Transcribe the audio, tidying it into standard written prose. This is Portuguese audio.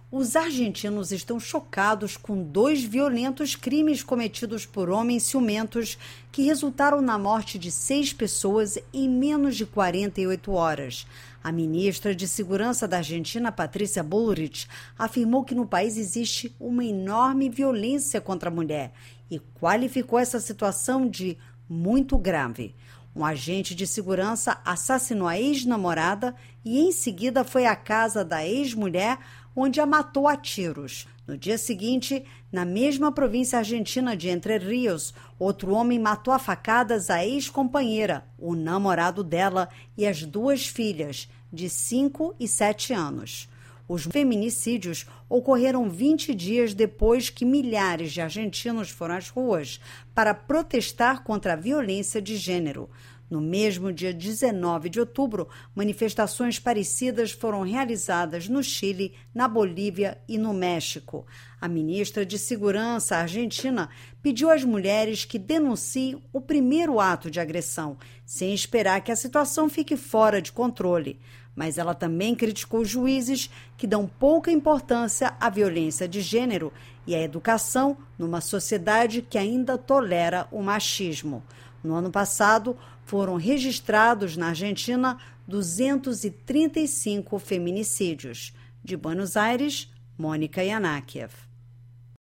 Os argentinos estão chocados com 2 violentos crimes cometidos por homens ciumentos que resultaram na morte de 6 pessoas em menos de 48 horas. A ministra de Segurança da Argentina, Patrícia Bullrich, afirmou que no país existe uma enorme violência contra a mulher e qualificou essa situação de muito grave. Um agente de segurança assassinou a ex-namorada e, em seguida, foi à casa da ex-mulher, onde a matou a tiros. No dia seguinte, na mesma província argentina de Entre Rios, outro homem matou a facadas a ex-companheira, o namorado dela e as 2 filhas, de 5 e 7 anos. Os feminicídios ocorreram 20 dias depois que milhares de argentinos foram às ruas para protestar contra a violência de gênero. No mesmo dia 19 de outubro, manifestações parecidas foram realizadas no Chile, na Bolívia e no México. A ministra de Segurança argentina pediu às mulheres que denunciem o primeiro ato de agressão, sem esperar que a situação fique fora de controle. Mas ela também criticou juízes que dão pouca importância à violência de gênero e à educação numa sociedade que ainda tolera o machismo. No ano passado, foram registrados na Argentina 235 feminicídios. De Buenos Aires, Mônica Yanakiev.